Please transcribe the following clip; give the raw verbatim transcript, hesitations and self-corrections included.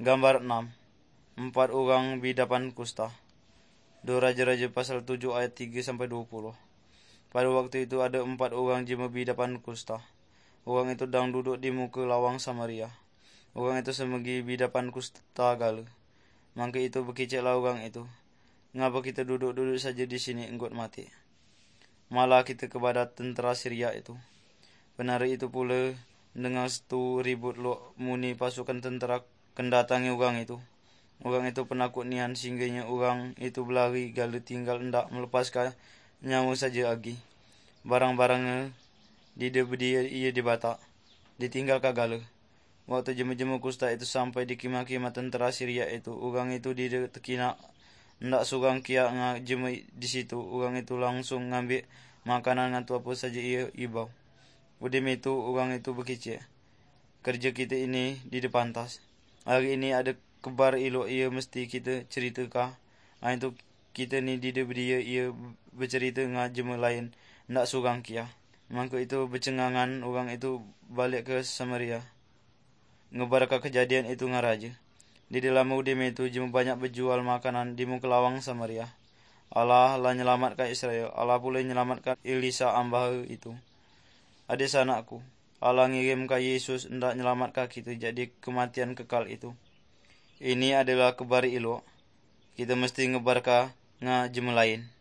Gambar enam. Empat orang bidapan kusta. Dua Raja-Raja pasal tujuh ayat tiga sampai dua puluh. Pada waktu itu ada empat orang jema bidapan kusta. Orang itu sedang duduk di muka lawang Samaria. Orang itu semegi bidapan kusta gala. Maka itu berkiciklah orang itu. Ngapa kita duduk-duduk saja di sini enggot mati? Malah kita kepada tentera Syria itu. Benar itu pula dengan setu ribut lo muni pasukan tentera kendatangi orang itu. Orang itu penakut nian singgahnya orang itu berlari gala tinggal hendak melepaskan nyawa saja lagi. Barang-barangnya di dia ia dibatak. Ditinggal kagala. Waktu jema-jema kusta itu sampai di kemah-kemah tentera Syria itu, orang itu di tekina ndak surang kia nga jema di situ. Orang itu langsung ngambil makanan atau apa saja ia ibau. Udah itu orang itu berkicik. Kerja kita ini di depan tas. Hari ini ada kebar elok ia mesti kita ceritakan. Ha, itu kita ni di dia ia bercerita dengan jema lain ndak surang kia. Maka itu bercengangan orang itu balik ke Samaria. Ngebaraka kejadian itu dengan raja. Di dalam udim itu jema banyak berjual makanan di muka lawang Samaria. Allah lah nyelamatkan Israel. Allah pula nyelamatkan Elisa ambah itu. Adik anakku, Allah ngirimkan Yesus hendak nyelamatkan kita jadi kematian kekal itu. Ini adalah kabar elok. Kita mesti ngebarka nga jema lain.